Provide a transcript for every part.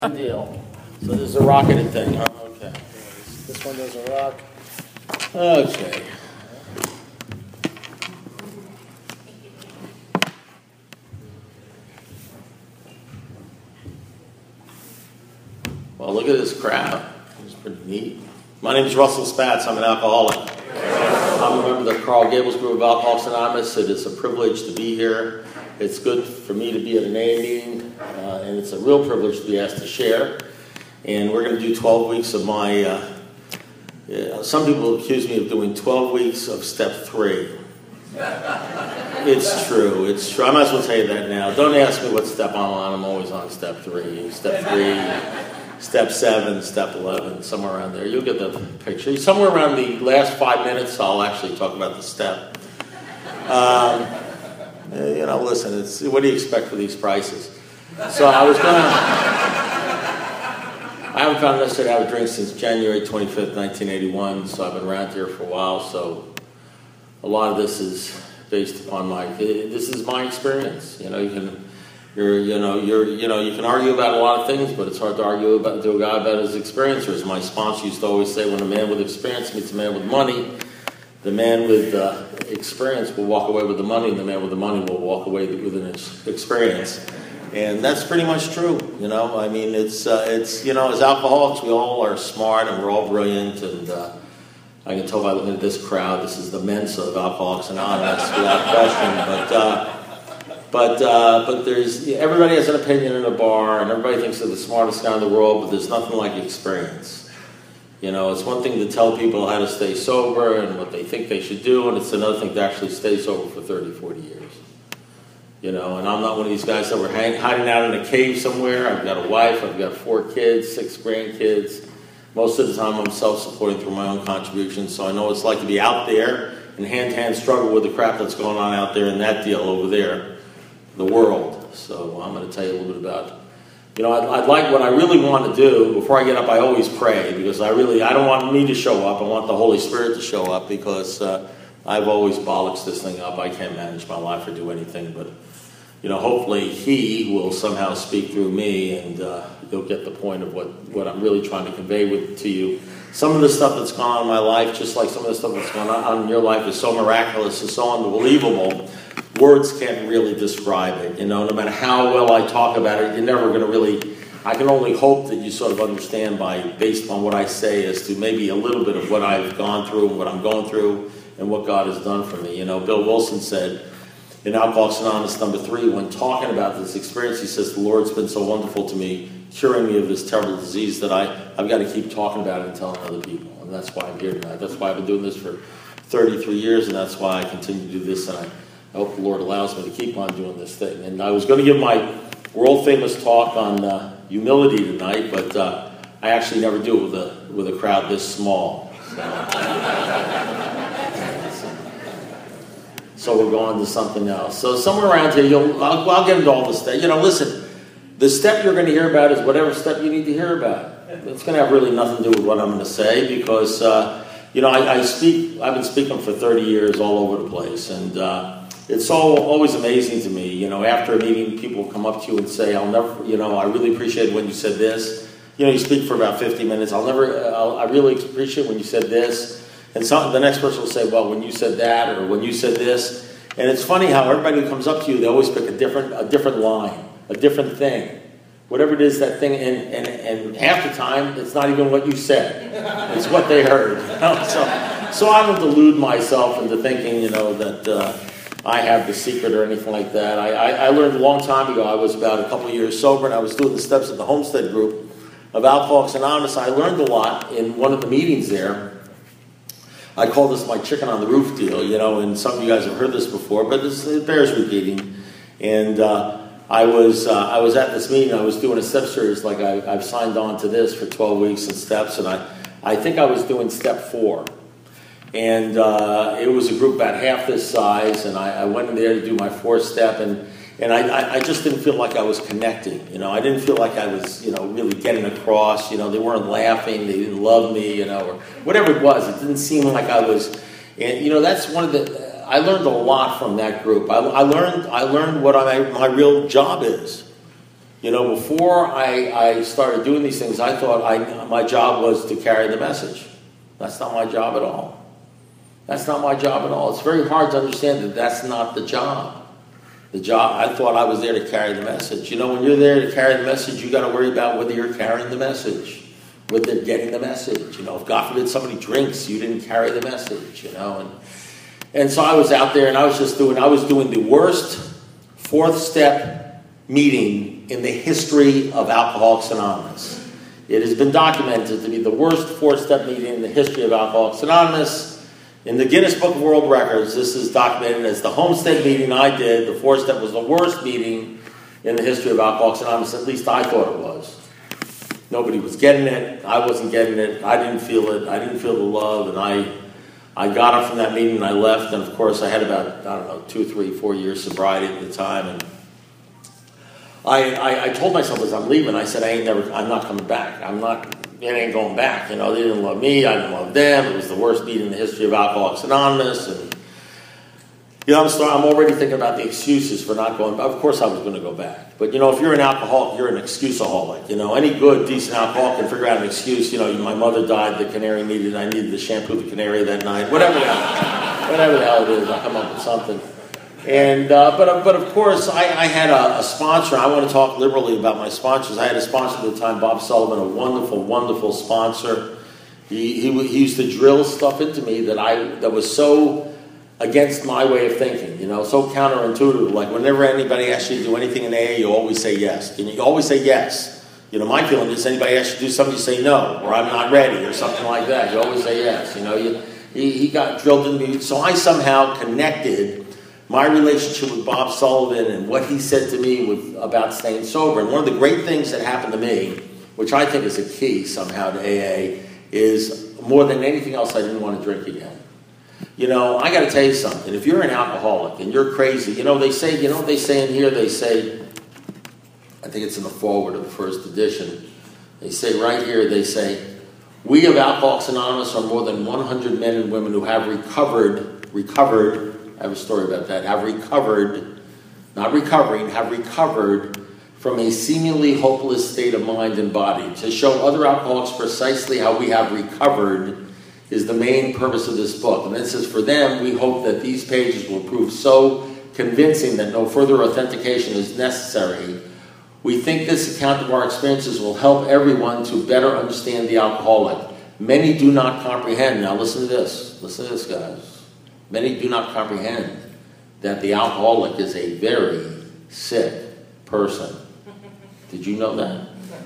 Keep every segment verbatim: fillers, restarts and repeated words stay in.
Good deal. So this is a rocketed thing, huh? Okay. This one doesn't rock. Okay. Well, look at this crowd. It's pretty neat. My name is Russell Spatz. I'm an alcoholic. I'm a member of the Carl Gables Group of Alcoholics Anonymous. It is a privilege to be here. It's good for me to be at an A A meeting, uh, and it's a real privilege to be asked to share. And we're going to do twelve weeks of my, uh, yeah, some people accuse me of doing twelve weeks of step three. It's true, it's true. I might as well tell you that now. Don't ask me what step I'm on. I'm always on step three. Step three, step seven, step eleven, somewhere around there. You'll get the picture. Somewhere around the last five minutes, I'll actually talk about the step. Um, you know, listen, it's, what do you expect for these prices? So I was going to... I haven't found it necessary to have a drink since January twenty-fifth, nineteen eighty-one, so I've been around here for a while, so a lot of this is based upon my, this is my experience. You know, you can, you're, you know, you're, you know, you can argue about a lot of things, but it's hard to argue about, to a guy about his experiences. My sponsor used to always say, when a man with experience meets a man with money, the man with uh, experience will walk away with the money, and the man with the money will walk away with an experience. And that's pretty much true, you know. I mean, it's, uh, it's you know, as alcoholics, we all are smart and we're all brilliant. And uh, I can tell by looking at this crowd, this is the Mensa of Alcoholics Anonymous, without question. But, uh, but, uh, but there's, everybody has an opinion in a bar, and everybody thinks they're the smartest guy in the world, but there's nothing like experience. You know, it's one thing to tell people how to stay sober and what they think they should do, and it's another thing to actually stay sober for thirty, forty years. You know, and I'm not one of these guys that were hang, hiding out in a cave somewhere. I've got a wife, I've got four kids, six grandkids. Most of the time I'm self-supporting through my own contributions, so I know what it's like to be out there and hand-to-hand struggle with the crap that's going on out there in that deal over there, the world. So I'm going to tell you a little bit about, you know, I'd, I'd like, what I really want to do, before I get up, I always pray, because I really, I don't want me to show up, I want the Holy Spirit to show up, because uh, I've always bollocks this thing up. I can't manage my life or do anything, but you know, hopefully he will somehow speak through me, and uh, you'll get the point of what, what I'm really trying to convey with, to you. Some of the stuff that's gone on in my life, just like some of the stuff that's gone on in your life, is so miraculous and so unbelievable, words can't really describe it. You know, no matter how well I talk about it, you're never going to really, I can only hope that you sort of understand by, based on what I say, as to maybe a little bit of what I've gone through and what I'm going through and what God has done for me. You know, Bill Wilson said, in Alcoholics Anonymous number three, when talking about this experience, he says, the Lord's been so wonderful to me, curing me of this terrible disease, that I, I've got to keep talking about it and telling other people. And that's why I'm here tonight. That's why I've been doing this for thirty-three years, and that's why I continue to do this. And I, I hope the Lord allows me to keep on doing this thing. And I was going to give my world-famous talk on uh, humility tonight, but uh, I actually never do it with a, with a crowd this small. So. So we're going to something else. So somewhere around here, you'll, I'll, I'll get into all this stuff. You know, listen, the step you're going to hear about is whatever step you need to hear about. It's going to have really nothing to do with what I'm going to say, because, uh, you know, I, I speak, I've been speaking for thirty years all over the place. And uh, it's all, always amazing to me. You know, after a meeting, people come up to you and say, I'll never, you know, I really appreciate when you said this. You know, you speak for about fifty minutes. I'll never, I'll, I really appreciate when you said this. And some, the next person will say, well, when you said that, or when you said this. And it's funny how everybody who comes up to you, they always pick a different a different line, a different thing. Whatever it is, that thing, and, and, and half the time, it's not even what you said. It's what they heard. You know? So, so I don't delude myself into thinking, you know, that uh, I have the secret or anything like that. I, I, I learned a long time ago. I was about a couple of years sober, and I was doing the steps at the Homestead group of Alcoholics Anonymous. I learned a lot in one of the meetings there. I call this my chicken on the roof deal, you know, and some of you guys have heard this before, but this, it bears repeating. And uh, I was uh, I was at this meeting. I was doing a step series, like I, I've signed on to this for twelve weeks in steps, and I, I think I was doing step four. And uh, it was a group about half this size, and I, I went in there to do my fourth step, and And I, I just didn't feel like I was connecting, you know. I didn't feel like I was, you know, really getting across. You know, they weren't laughing, they didn't love me, you know, or whatever it was. It didn't seem like I was, and you know, that's one of the. I learned a lot from that group. I, I learned, I learned what I, my real job is. You know, before I, I started doing these things, I thought I, my job was to carry the message. That's not my job at all. That's not my job at all. It's very hard to understand that that's not the job. The job, I thought I was there to carry the message. You know, when you're there to carry the message, you got to worry about whether you're carrying the message, whether they're getting the message. You know, if God forbid somebody drinks, you didn't carry the message, you know. And, and so I was out there and I was just doing, I was doing the worst fourth step meeting in the history of Alcoholics Anonymous. It has been documented to be the worst four-step meeting in the history of Alcoholics Anonymous. In the Guinness Book of World Records, this is documented as the Homestead meeting I did. The four-step was the worst meeting in the history of Alcoholics Anonymous. At least I thought it was. Nobody was getting it. I wasn't getting it. I didn't feel it. I didn't feel the love. And I I got up from that meeting and I left. And, of course, I had about, I don't know, two, three, four years sobriety at the time. And I, I, I told myself as I'm leaving, I said, I ain't never, I'm not coming back. I'm not, it ain't going back. You know, they didn't love me. I didn't love them. It was the worst meeting in the history of Alcoholics Anonymous. And, you know, I'm, start, I'm already thinking about the excuses for not going back. Of course I was going to go back. But, you know, if you're an alcoholic, you're an excuseaholic. You know, any good, decent alcoholic can figure out an excuse. You know, my mother died, the canary needed, I needed to shampoo the canary that night. Whatever the hell, whatever the hell it is, I'll come up with something. And uh, but but of course, I, I had a, a sponsor. I want to talk liberally about my sponsors. I had a sponsor at the time, Bob Sullivan, a wonderful, wonderful sponsor. He, he he used to drill stuff into me that I that was so against my way of thinking. You know, so counterintuitive. Like whenever anybody asks you to do anything in A A, you always say yes. You, know, you always say yes. You know, my feeling is anybody asks you to do something, you say no, or I'm not ready, or something like that. You always say yes. You know, you, he, he got drilled into me. So I somehow connected my relationship with Bob Sullivan and what he said to me with, about staying sober. And one of the great things that happened to me, which I think is a key somehow to A A, is more than anything else, I didn't want to drink again. You know, I got to tell you something. If you're an alcoholic and you're crazy, you know, they say, you know what they say in here? They say, I think it's in the foreword of the first edition. They say right here, they say, we of Alcoholics Anonymous are more than one hundred men and women who have recovered, recovered, I have a story about that, have recovered, not recovering, have recovered from a seemingly hopeless state of mind and body. To show other alcoholics precisely how we have recovered is the main purpose of this book. And it says, for them, we hope that these pages will prove so convincing that no further authentication is necessary. We think this account of our experiences will help everyone to better understand the alcoholic. Many do not comprehend. Now listen to this. Listen to this, guys. Many do not comprehend that the alcoholic is a very sick person. Did you know that?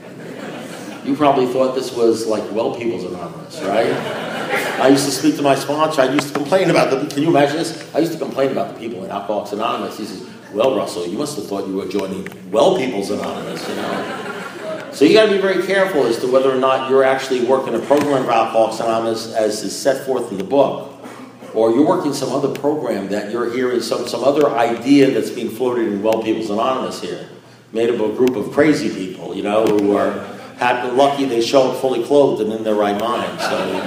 You probably thought this was like Well People's Anonymous, right? I used to speak to my sponsor. I used to complain about the, can you imagine this? I used to complain about the people in Alcoholics Anonymous. He says, well, Russell, you must have thought you were joining Well People's Anonymous, you know? So you got to be very careful as to whether or not you're actually working a program of Alcoholics Anonymous as is set forth in the book, or you're working some other program that you're hearing, some, some other idea that's being floated in Well People's Anonymous here, made up of a group of crazy people, you know, who are happy, lucky they show up fully clothed and in their right mind.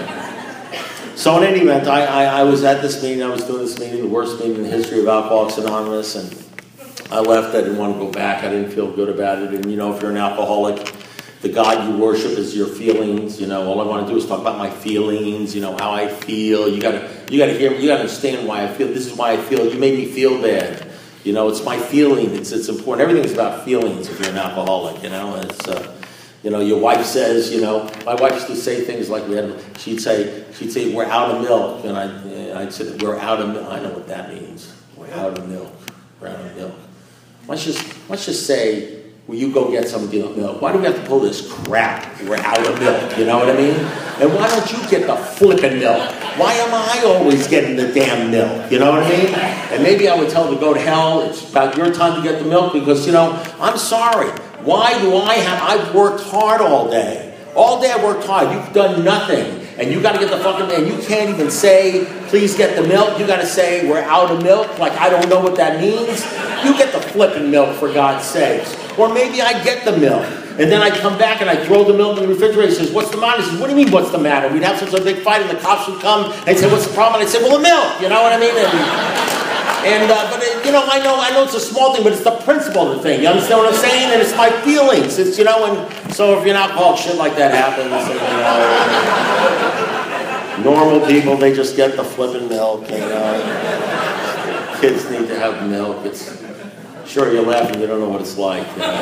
So, so in any event, I, I, I was at this meeting, I was doing this meeting, the worst meeting in the history of Alcoholics Anonymous, and I left, I didn't want to go back, I didn't feel good about it, and you know, if you're an alcoholic, the God you worship is your feelings. You know, all I want to do is talk about my feelings. You know, how I feel. You gotta, you gotta hear. You gotta understand why I feel. This is why I feel. You made me feel bad. You know, it's my feeling. It's it's important. Everything's about feelings. If you're an alcoholic, you know, and it's. Uh, you know, your wife says. You know, my wife used to say things like we had. She'd say, she'd say, we're out of milk, and I, I'd say, we're out of milk. I know what that means. We're out of milk. We're out of milk. Let's just let's just say. Will you go get some milk? Why do we have to pull this crap? We're out of milk, you know what I mean? And why don't you get the flippin' milk? Why am I always getting the damn milk? You know what I mean? And maybe I would tell them to go to hell. It's about your time to get the milk because, you know, I'm sorry. Why do I have, I've worked hard all day. All day I've worked hard. You've done nothing. And you got to get the fucking, and you can't even say, please get the milk. You got to say, we're out of milk. Like, I don't know what that means. You get the flippin' milk, for God's sakes. Or maybe I get the milk. And then I come back and I throw the milk in the refrigerator. He says, what's the matter? He says, what do you mean, what's the matter? We'd have such a big fight and the cops would come and say, what's the problem? And I'd say, well, the milk. You know what I mean? And, And, uh, but, it, you know, I know I know it's a small thing, but it's the principle of the thing. You understand what I'm saying? And it's my feelings. It's, you know, and so if you're an alcoholic, shit like that happens. And, you know, normal people, they just get the flipping milk, you know. Kids need to have milk. It's, sure, you're laughing, you don't know what it's like. You know?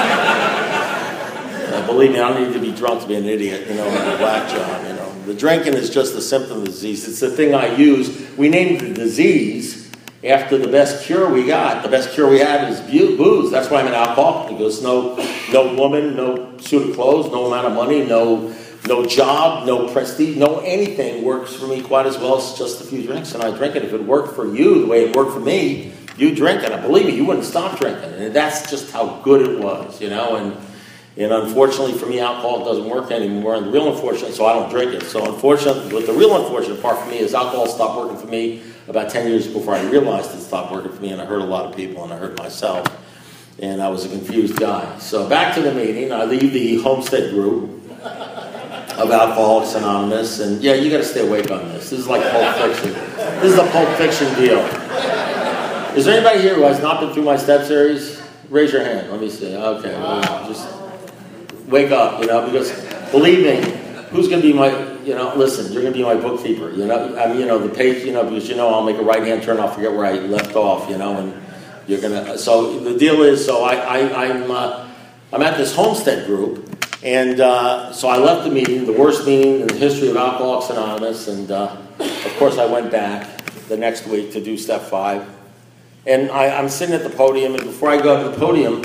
uh, believe me, I don't need to be drunk to be an idiot, you know, like a black job, you know. The drinking is just a symptom of the disease. It's the thing I use. We named the disease after the best cure we got. The best cure we had is booze. That's why I'm an alcoholic. Because no, no woman, no suit of clothes, no amount of money, no, no job, no prestige, no anything works for me quite as well as just a few drinks. And I drink it. If it worked for you the way it worked for me, you drink it. And believe me, you wouldn't stop drinking. And that's just how good it was, you know. And And unfortunately for me, alcohol doesn't work anymore. And the real unfortunate, so I don't drink it. So unfortunately, but the real unfortunate part for me is alcohol stopped working for me about ten years before I realized it stopped working for me. And I hurt a lot of people, and I hurt myself. And I was a confused guy. So back to the meeting. I leave the Homestead group of Alcoholics Anonymous. And yeah, you got to stay awake on this. This is like Pulp Fiction. This is a Pulp Fiction deal. Is there anybody here who has not been through my step series? Raise your hand. Let me see. Okay. Well, just wake up, you know, because believe me, who's going to be my, you know, listen, you're going to be my bookkeeper, you know, I mean, you know, the page, you know, because, you know, I'll make a right-hand turn, I'll forget where I left off, you know, and you're going to, so the deal is, so I, I, I'm, uh, I'm at this Homestead group, and uh, so I left the meeting, the worst meeting in the history of Alcoholics Anonymous, and uh, of course I went back the next week to do step five, and I, I'm sitting at the podium, and before I go to the podium,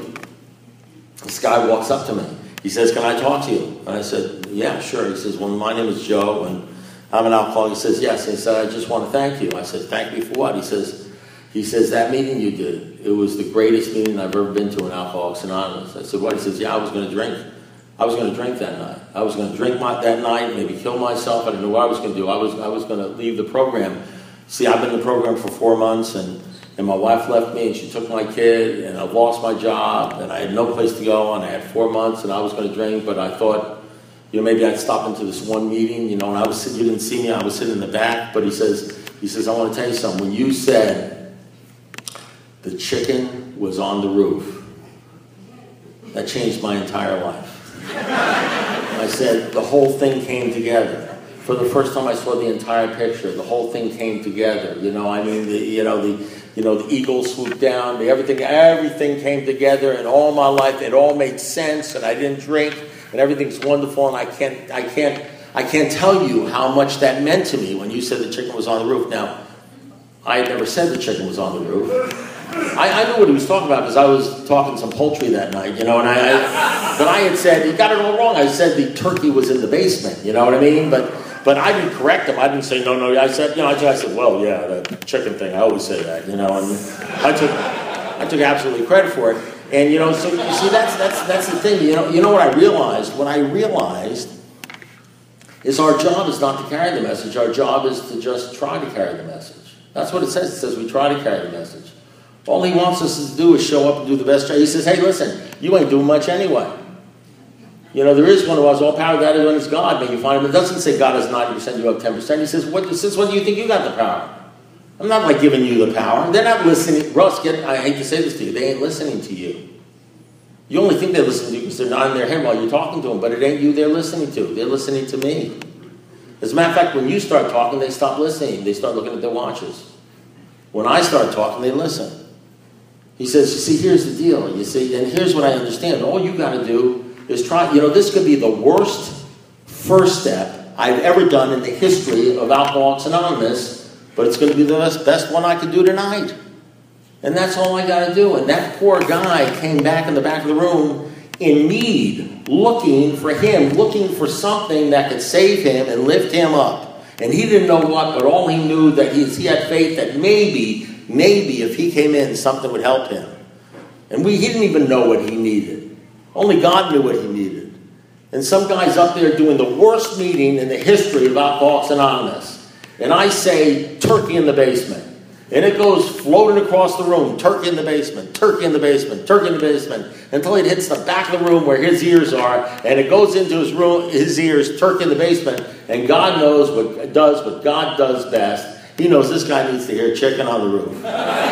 this guy walks up to me. He says, "Can I talk to you?" And I said, "Yeah, sure." He says, "Well, my name is Joe, and I'm an alcoholic." He says, "Yes." And he said, "I just want to thank you." I said, "Thank me for what?" He says, "He says that meeting you did, it was the greatest meeting I've ever been to in Alcoholics Anonymous." I said, "What?" He says, "Yeah, I was going to drink. I was going to drink that night. I was going to drink my, that night, maybe kill myself. I didn't know what I was going to do. I was I was going to leave the program. See, I've been in the program for four months, and." And my wife left me, and she took my kid, and I lost my job, and I had no place to go, and I had four months, and I was going to drink, but I thought, you know, maybe I'd stop into this one meeting, you know, and I was sitting, you didn't see me, I was sitting in the back, but he says, he says, "I want to tell you something. When you said the chicken was on the roof, that changed my entire life." I said, the whole thing came together. For the first time I saw the entire picture, the whole thing came together, you know, I mean, the, you know, the... You know, the eagle swooped down, the everything, everything came together, and all my life, it all made sense, and I didn't drink, and everything's wonderful, and I can't, I can't, I can't tell you how much that meant to me when you said the chicken was on the roof. Now, I had never said the chicken was on the roof. I, I knew what he was talking about because I was talking some poultry that night, you know, and I, I, but I had said, he got it all wrong. I said the turkey was in the basement, you know what I mean? But But I didn't correct him. I didn't say, no, no. I said, you know, I said, well, yeah, the chicken thing. I always say that, you know. And I took, I took absolutely credit for it. And, you know, so you see, that's that's that's the thing. You know, you know what I realized? What I realized is our job is not to carry the message. Our job is to just try to carry the message. That's what it says. It says we try to carry the message. All he wants us to do is show up and do the best job. He says, hey, listen, you ain't doing much anyway. You know, there is one who has all power, that is when it's God. May you find him. It doesn't say God has ninety percent, you have ten percent. He says, what, since when do you think you got the power? I'm not like giving you the power. They're not listening. Russ, get, I hate to say this to you, they ain't listening to you. You only think they're listening to you because they're nodding their head while you're talking to them, but it ain't you they're listening to. They're listening to me. As a matter of fact, when you start talking, they stop listening. They start looking at their watches. When I start talking, they listen. He says, you see, here's the deal. You see, and here's what I understand. All you got to do is try, you know, this could be the worst first step I've ever done in the history of Alcoholics Anonymous, but it's going to be the best, best one I can do tonight. And that's all I got to do. And that poor guy came back in the back of the room in need, looking for him, looking for something that could save him and lift him up. And he didn't know what, but all he knew that he, he had faith that maybe, maybe if he came in, something would help him. And we, he didn't even know what he needed. Only God knew what he needed. And some guy's up there doing the worst meeting in the history of Alcoholics Anonymous. And I say, turkey in the basement. And it goes floating across the room, turkey in the basement, turkey in the basement, turkey in the basement, until it hits the back of the room where his ears are, and it goes into his room, his ears, turkey in the basement, and God knows what does what God does best. He knows this guy needs to hear chicken on the roof.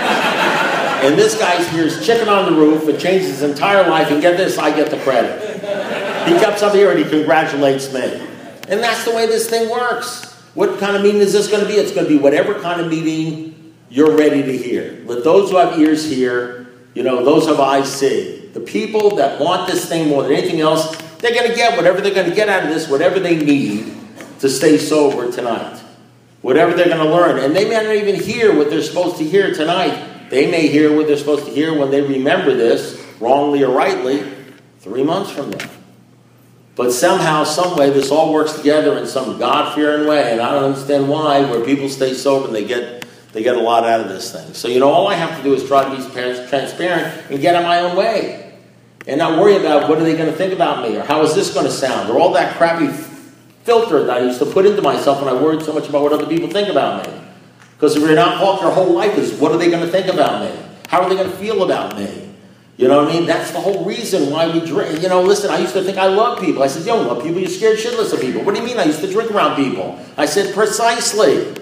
And this guy hears chicken on the roof and changes his entire life, and get this, I get the credit. He comes up here and he congratulates me. And that's the way this thing works. What kind of meeting is this going to be? It's going to be whatever kind of meeting you're ready to hear. Let those who have ears hear, you know, those who have eyes see. The people that want this thing more than anything else, they're going to get whatever they're going to get out of this, whatever they need to stay sober tonight. Whatever they're going to learn. And they may not even hear what they're supposed to hear tonight. They may hear what they're supposed to hear when they remember this, wrongly or rightly, three months from now. But somehow, some way, this all works together in some God-fearing way. And I don't understand why, where people stay sober and they get they get a lot out of this thing. So, you know, all I have to do is try to be transparent and get in my own way. And not worry about what are they going to think about me, or how is this going to sound, or all that crappy filter that I used to put into myself when I worried so much about what other people think about me. Because if you're an alcoholic, your whole life is, what are they going to think about me? How are they going to feel about me? You know what I mean? That's the whole reason why we drink. You know, listen, I used to think I love people. I said, you don't love people, you're scared shitless of people. What do you mean I used to drink around people? I said, precisely.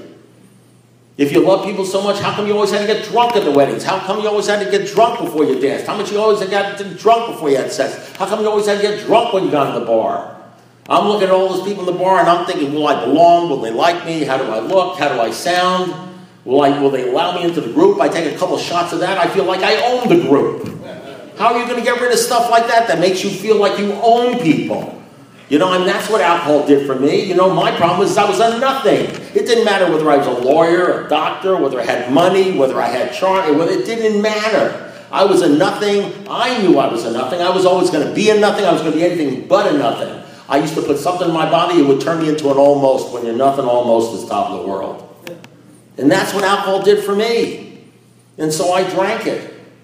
If you love people so much, how come you always had to get drunk at the weddings? How come you always had to get drunk before you danced? How much you always had to get drunk before you had sex? How come you always had to get drunk when you got in the bar? I'm looking at all those people in the bar and I'm thinking, will I belong? Will they like me? How do I look? How do I sound? Will I, will they allow me into the group? I take a couple shots of that, I feel like I own the group. How are you going to get rid of stuff like that that makes you feel like you own people? You know, I mean, that's what alcohol did for me. You know, my problem was I was a nothing. It didn't matter whether I was a lawyer, a doctor, whether I had money, whether I had charm. It didn't matter. I was a nothing. I knew I was a nothing. I was always going to be a nothing. I was going to be anything but a nothing. I used to put something in my body, it would turn me into an almost. When you're nothing, almost is top of the world. And that's what alcohol did for me. And so I drank it.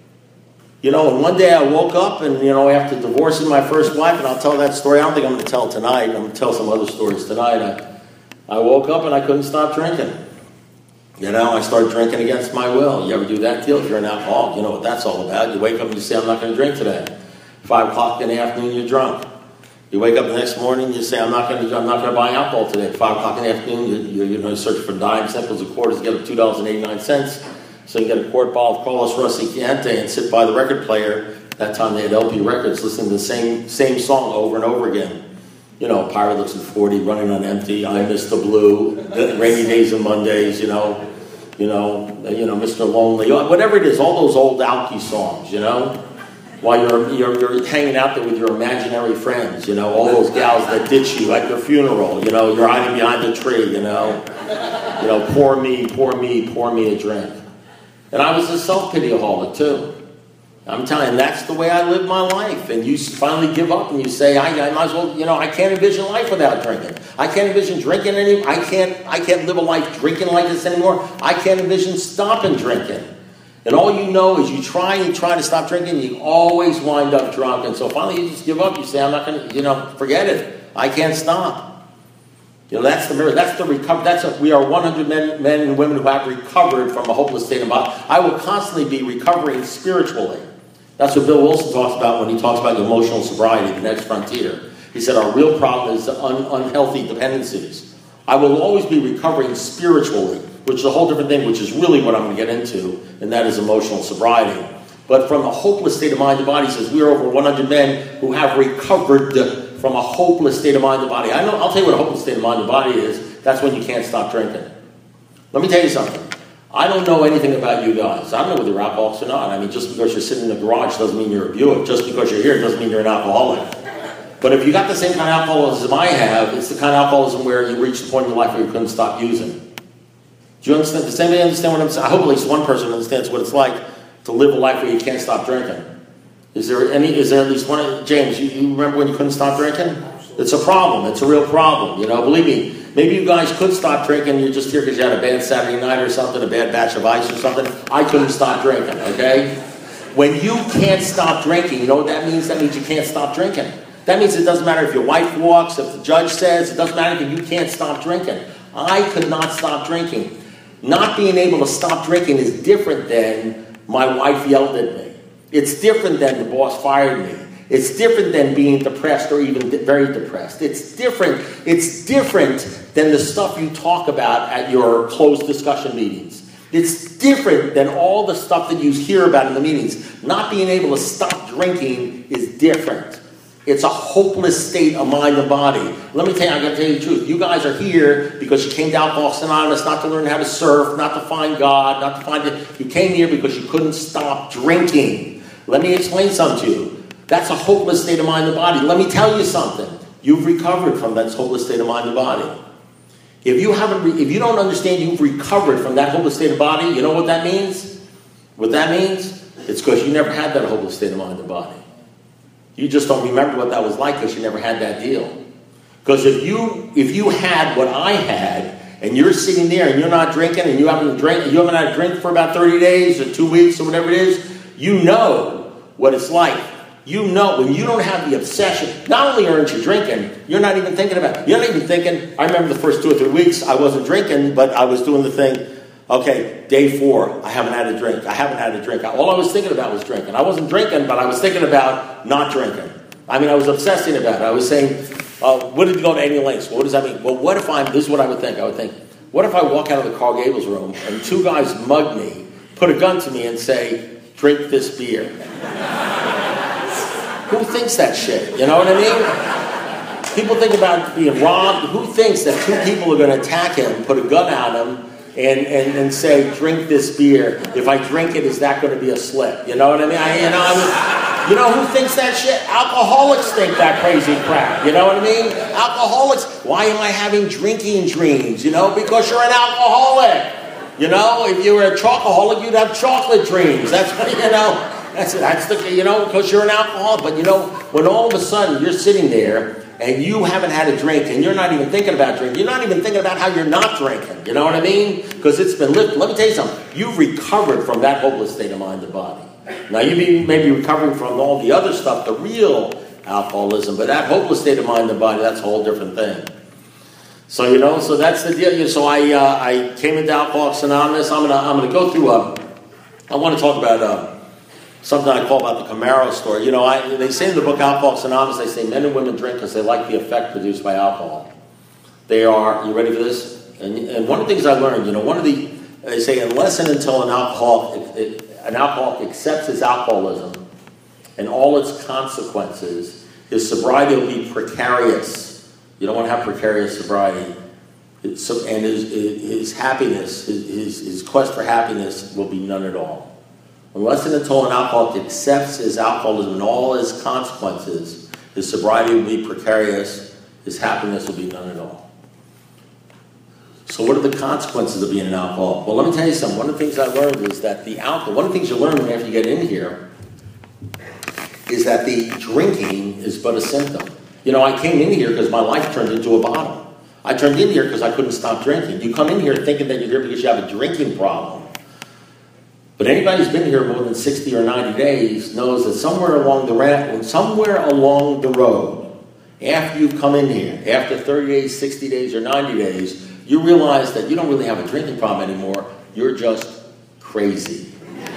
You know, and one day I woke up and, you know, after divorcing my first wife, and I'll tell that story. I don't think I'm going to tell tonight. I'm going to tell some other stories tonight. I, I woke up and I couldn't stop drinking. You know, I started drinking against my will. You ever do that deal? If you're an alcoholic, you know what that's all about. You wake up and you say, I'm not going to drink today. Five o'clock in the afternoon, you're drunk. You wake up the next morning, you say, I'm not going to I'm not going to buy alcohol today. At five o'clock in the afternoon, you, you're, you're going to search for dimes, nickels, and quarters to get up two dollars and eighty-nine cents. So you get a quart bottle of Carlos Rossi Chianti and sit by the record player. That time they had L P records, listening to the same same song over and over again. You know, Pirate Looks at forty, Running on Empty, I Miss the Blue, Rainy Days and Mondays, you know, you know, you know, Mister Lonely, whatever it is, all those old alky songs, you know, while you're, you're you're hanging out there with your imaginary friends, you know, all those gals that ditch you at your funeral, you know, you're hiding behind the tree, you know, you know, pour me, pour me, pour me a drink. And I was a self-pity-aholic, too. I'm telling you, that's the way I lived my life. And you finally give up and you say, I, I might as well, you know, I can't envision life without drinking. I can't envision drinking any, I can't, I can't live a life drinking like this anymore. I can't envision stopping drinking. And all you know is you try and you try to stop drinking, you always wind up drunk. And so finally you just give up. You say, I'm not going to, you know, forget it. I can't stop. You know, that's the mirror. That's the recover. That's a, we are one hundred men, men and women who have recovered from a hopeless state of body. I will constantly be recovering spiritually. That's what Bill Wilson talks about when he talks about emotional sobriety, the next frontier. He said our real problem is un, unhealthy dependencies. I will always be recovering spiritually, which is a whole different thing, which is really what I'm going to get into, and that is emotional sobriety. But from a hopeless state of mind and body, he says we are over one hundred men who have recovered from a hopeless state of mind and body. I know, I'll tell you what a hopeless state of mind and body is. That's when you can't stop drinking. Let me tell you something. I don't know anything about you guys. I don't know whether you're alcoholics or not. I mean, just because you're sitting in the garage doesn't mean you're a Buick. Just because you're here doesn't mean you're an alcoholic. But if you got the same kind of alcoholism I have, it's the kind of alcoholism where you reach the point in your life where you couldn't stop using. Do you understand? Does anybody understand what I'm saying? I hope at least one person understands what it's like to live a life where you can't stop drinking. Is there any? Is there at least one? James, you, you remember when you couldn't stop drinking? It's a problem. It's a real problem. You know, believe me. Maybe you guys could stop drinking. You're just here because you had a bad Saturday night or something, a bad batch of ice or something. I couldn't stop drinking. Okay. When you can't stop drinking, you know what that means? That means you can't stop drinking. That means it doesn't matter if your wife walks, if the judge says. It doesn't matter if you can't stop drinking. I could not stop drinking. Not being able to stop drinking is different than my wife yelled at me. It's different than the boss fired me. It's different than being depressed or even de- very depressed. It's different. It's different than the stuff you talk about at your closed discussion meetings. It's different than all the stuff that you hear about in the meetings. Not being able to stop drinking is different. It's a hopeless state of mind and body. Let me tell you, I'm going to tell you the truth. You guys are here because you came to Alcoholics Anonymous not to learn how to surf, not to find God, not to find it. You came here because you couldn't stop drinking. Let me explain something to you. That's a hopeless state of mind and body. Let me tell you something. You've recovered from that hopeless state of mind and body. If you haven't, re- if you don't understand you've recovered from that hopeless state of body, you know what that means? What that means? It's because you never had that hopeless state of mind and body. You just don't remember what that was like because you never had that deal. Because if you if you had what I had, and you're sitting there and you're not drinking, and you haven't drink, you haven't had a drink for about thirty days or two weeks or whatever it is, you know what it's like. You know when you don't have the obsession. Not only aren't you drinking, you're not even thinking about it. You're not even thinking. I remember the first two or three weeks I wasn't drinking, but I was doing the thing. Okay, day four, I haven't had a drink. I haven't had a drink. All I was thinking about was drinking. I wasn't drinking, but I was thinking about not drinking. I mean, I was obsessing about it. I was saying, uh, what did you go to any lengths? Well, what does that mean? Well, what if I'm, this is what I would think. I would think, what if I walk out of the Carl Gables room and two guys mug me, put a gun to me and say, drink this beer? Who thinks that shit? You know what I mean? People think about being robbed. Who thinks that two people are going to attack him, put a gun at him, And, and and say, drink this beer. If I drink it, is that going to be a slip? You know what I mean? I, you know, I mean, you know who thinks that shit? Alcoholics think that crazy crap. You know what I mean? Alcoholics. Why am I having drinking dreams? You know, because you're an alcoholic. You know, if you were a chocoholic, you'd have chocolate dreams. That's what, you know. That's that's the you know because you're an alcoholic. But you know, when all of a sudden you're sitting there and you haven't had a drink, and you're not even thinking about drinking. You're not even thinking about how you're not drinking. You know what I mean? Because it's been lifted. Let me tell you something. You've recovered from that hopeless state of mind and body. Now, you be maybe recovering from all the other stuff, the real alcoholism, but that hopeless state of mind and body, that's a whole different thing. So, you know, so that's the deal. So I uh, I came into Alcoholics Anonymous. I'm gonna I'm gonna go through a. I want to talk about. Uh, Something I call about the Camaro story. You know, I, they say in the book Alcoholics Anonymous, they say men and women drink because they like the effect produced by alcohol. They are, you ready for this? And, and one of the things I learned, you know, one of the, they say unless and until an alcoholic, it, it, an alcoholic accepts his alcoholism and all its consequences, his sobriety will be precarious. You don't want to have precarious sobriety. It's, and his, his happiness, his, his, his quest for happiness will be none at all. Unless and until an alcoholic accepts his alcoholism and all his consequences, his sobriety will be precarious, his happiness will be none at all. So what are the consequences of being an alcoholic? Well, let me tell you something. One of the things I learned is that the alcohol, one of the things you learn after you get in here is that the drinking is but a symptom. You know, I came in here because my life turned into a bottle. I turned in here because I couldn't stop drinking. You come in here thinking that you're here because you have a drinking problem. But anybody who's been here more than sixty or ninety days knows that somewhere along the ramp, somewhere along the road, after you've come in here, after thirty days, sixty days, or ninety days, you realize that you don't really have a drinking problem anymore. You're just crazy.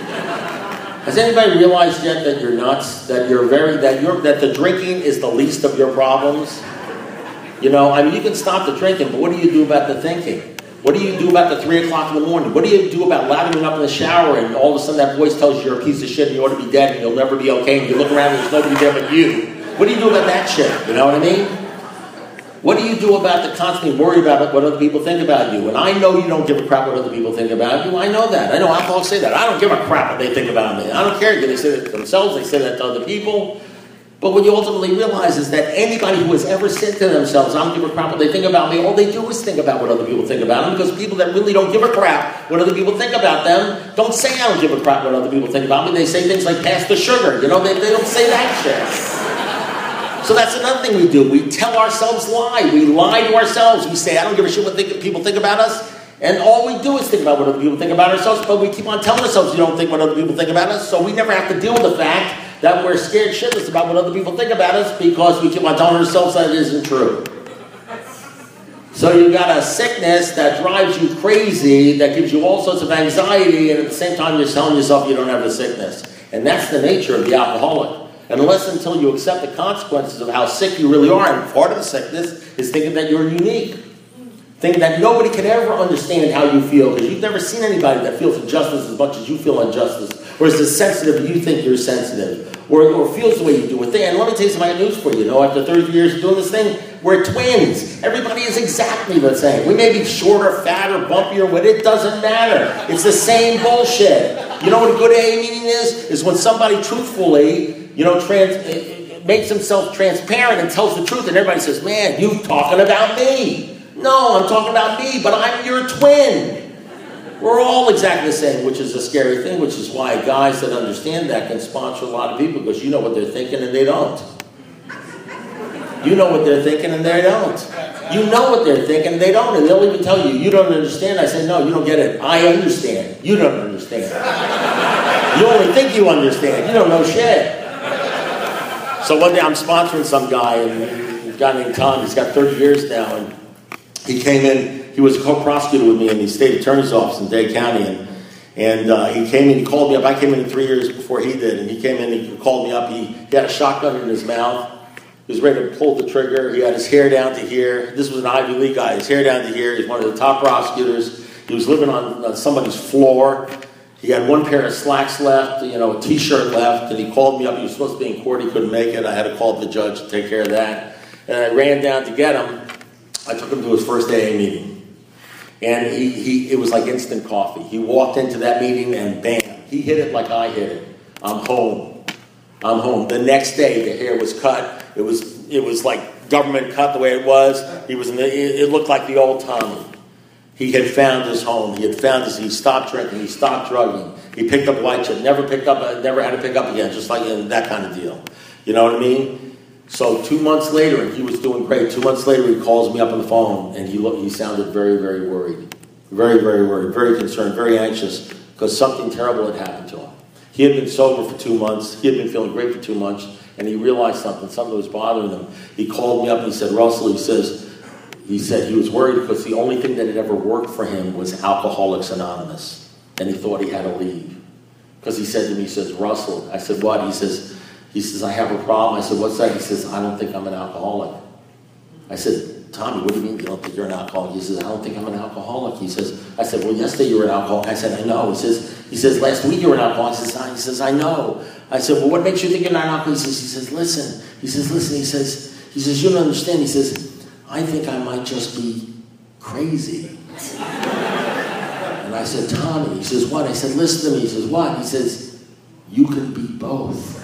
Has anybody realized yet that you're nuts? That you're very that you're that the drinking is the least of your problems? You know, I mean, you can stop the drinking, but what do you do about the thinking? What do you do about the three o'clock in the morning? What do you do about lathering up in the shower and all of a sudden that voice tells you you're a piece of shit and you ought to be dead and you'll never be okay and you look around and there's nobody there but you? What do you do about that shit? You know what I mean? What do you do about the constantly worry about what other people think about you? And I know you don't give a crap what other people think about you. I know that. I know alcoholics say that. I don't give a crap what they think about me. I don't care. They say that to themselves. They say that to other people. But what you ultimately realize is that anybody who has ever said to themselves, I don't give a crap what they think about me, all they do is think about what other people think about them, because people that really don't give a crap what other people think about them don't say I don't give a crap what other people think about me. They say things like, pass the sugar. You know, they, they don't say that shit. So that's another thing we do. We tell ourselves lie. We lie to ourselves. We say, I don't give a shit what think, people think about us. And all we do is think about what other people think about ourselves, but we keep on telling ourselves we don't think what other people think about us, so we never have to deal with the fact that we're scared shitless about what other people think about us because we keep on telling ourselves that it isn't true. So you've got a sickness that drives you crazy, that gives you all sorts of anxiety, and at the same time you're telling yourself you don't have the sickness. And that's the nature of the alcoholic. And unless until you accept the consequences of how sick you really are, and part of the sickness is thinking that you're unique. Thinking that nobody can ever understand how you feel, because you've never seen anybody that feels injustice as much as you feel injustice, or is as sensitive as you think you're sensitive, or, or feels the way you do it. And let me tell you some news for you. You know, after thirty years of doing this thing, we're twins. Everybody is exactly the same. We may be shorter, fatter, bumpier, but it doesn't matter. It's the same bullshit. You know what a good A A meeting is? Is when somebody truthfully, you know, trans, it, it makes himself transparent and tells the truth, and everybody says, man, you talking about me. No, I'm talking about me, but I'm your twin. We're all exactly the same, which is a scary thing, which is why guys that understand that can sponsor a lot of people, because you know what they're thinking and they don't. You know what they're thinking and they don't. You know what they're thinking and they don't, and they'll even tell you, you don't understand. I say, no, you don't get it. I understand. You don't understand. You only think you understand. You don't know shit. So one day I'm sponsoring some guy, and a guy named Tom, he's got thirty years now, and he came in, he was a co-prosecutor with me in the state attorney's office in Dade County, and, and uh, he came in, he called me up. I came in three years before he did, and he came in, he called me up. He, he had a shotgun in his mouth. He was ready to pull the trigger. He had his hair down to here. This was an Ivy League guy. His hair down to here. He's one of the top prosecutors. He was living on, on somebody's floor. He had one pair of slacks left, you know, a T-shirt left, and he called me up. He was supposed to be in court. He couldn't make it. I had to call the judge to take care of that. And I ran down to get him. I took him to his first A A meeting. And he, he, it was like instant coffee. He walked into that meeting and bam, he hit it like I hit it. I'm home. I'm home. The next day, the hair was cut. It was it was like government cut the way it was. He was in the, it looked like the old Tommy. He had found his home. He had found his. He stopped drinking. He stopped drugging. He picked up white chip. Never picked up. Never had to pick up again. Just like that kind of deal. You know what I mean? So two months later, and he was doing great. Two months later, he calls me up on the phone, and he looked. He sounded very, very worried, very, very worried, very concerned, very anxious, because something terrible had happened to him. He had been sober for two months. He had been feeling great for two months, and he realized something. Something was bothering him. He called me up and he said, "Russell," he says, he said he was worried because the only thing that had ever worked for him was Alcoholics Anonymous, and he thought he had to leave. Because he said to me, he says, "Russell," I said, "What?" He says. He says, "I have a problem." I said, "What's that?" He says, "I don't think I'm an alcoholic." I said, "Tommy, what do you mean you don't think you're an alcoholic?" He says, "I don't think I'm an alcoholic." He says, I said, "Well, yesterday you were an alcoholic." I said, "I know." He says, he says, "Last week you were an alcoholic." He says, I, he says, "I know." I said, "Well, what makes you think you're not an alcoholic?" He says, he says, listen. He says, listen. He says, he says, "You don't understand." He says, "I think I might just be crazy." And I said, "Tommy," he says, "What?" I said, "Listen to me." He says, "What?" He says, "You can be both."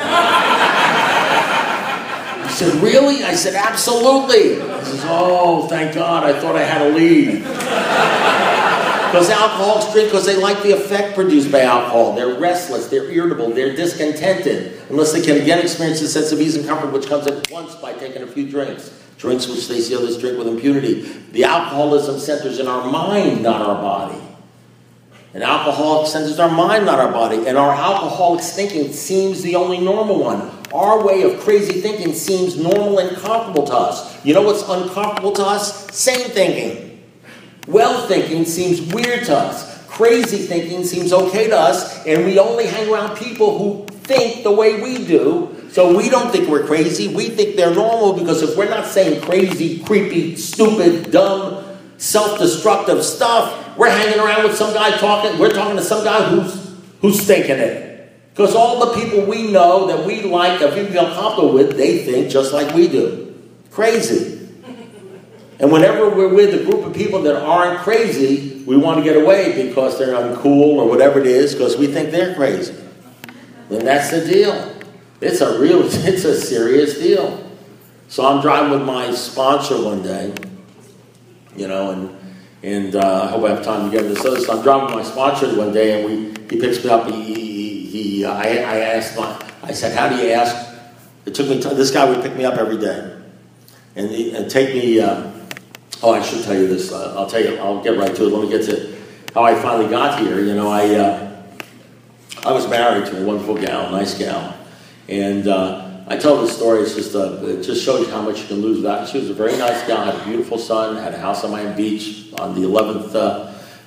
I said, "Really?" I said, "Absolutely." He says, "Oh, thank God, I thought I had to leave." Because alcoholics drink because they like the effect produced by alcohol. They're restless, they're irritable, they're discontented, unless they can again experience a sense of ease and comfort which comes at once by taking a few drinks. Drinks which they see others drink with impunity. The alcoholism centers in our mind, not our body. And alcoholic centers our mind, not our body. And our alcoholic's thinking seems the only normal one. Our way of crazy thinking seems normal and comfortable to us. You know what's uncomfortable to us? Sane thinking. Well thinking seems weird to us. Crazy thinking seems okay to us. And we only hang around people who think the way we do. So we don't think we're crazy. We think they're normal, because if we're not saying crazy, creepy, stupid, dumb, self-destructive stuff, we're hanging around with some guy talking, we're talking to some guy who's who's thinking it. Because all the people we know that we like, that we feel comfortable with, they think just like we do. Crazy. And whenever we're with a group of people that aren't crazy, we want to get away because they're uncool or whatever it is, because we think they're crazy. And that's the deal. It's a real, it's a serious deal. So I'm driving with my sponsor one day, you know, and and uh, I hope I have time to get into this. So I'm driving with my sponsor one day, and we he picks me up. He, he, he I, I asked my, I said, "How do you ask?" It took me. T- this guy would pick me up every day, and, he, and take me. Uh, oh, I should tell you this. Uh, I'll tell you. I'll get right to it. Let me get to how I finally got here. You know, I uh, I was married to a wonderful gal, nice gal, and. Uh, I tell this story, it's just, uh, it just shows you how much you can lose without. She was a very nice gal, had a beautiful son, had a house on Miami Beach on the eleventh uh,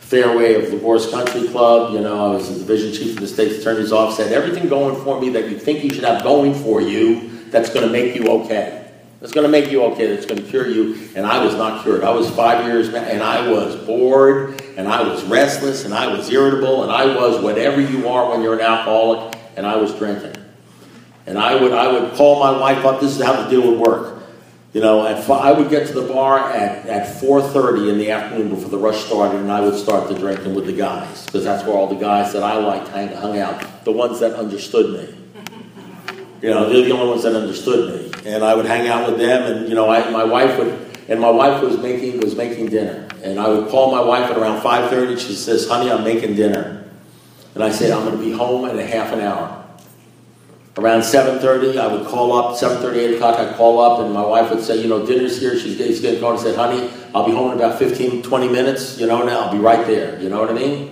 fairway of LaGorce Country Club. You know, I was the division chief of the state's attorney's office. Had everything going for me that you think you should have going for you that's going to make you okay. That's going to make you okay. That's going to cure you. And I was not cured. I was five years, and I was bored, and I was restless, and I was irritable, and I was whatever you are when you're an alcoholic, and I was drinking. And I would I would call my wife up. This is how the deal would work. You know, at, I would get to the bar at, at four thirty in the afternoon before the rush started, and I would start the drinking with the guys, because that's where all the guys that I liked hang, hung out, the ones that understood me. You know, they're the only ones that understood me. And I would hang out with them, and, you know, I, my wife would, and my wife was making was making dinner. And I would call my wife at around five thirty. She says, honey, I'm making dinner. And I said, I'm going to be home in a half an hour. Around seven thirty, I would call up, seven thirty, eight o'clock, I'd call up, and my wife would say, you know, dinner's here. She's, she's getting going. I said, honey, I'll be home in about fifteen, twenty minutes, you know, and I'll be right there. You know what I mean?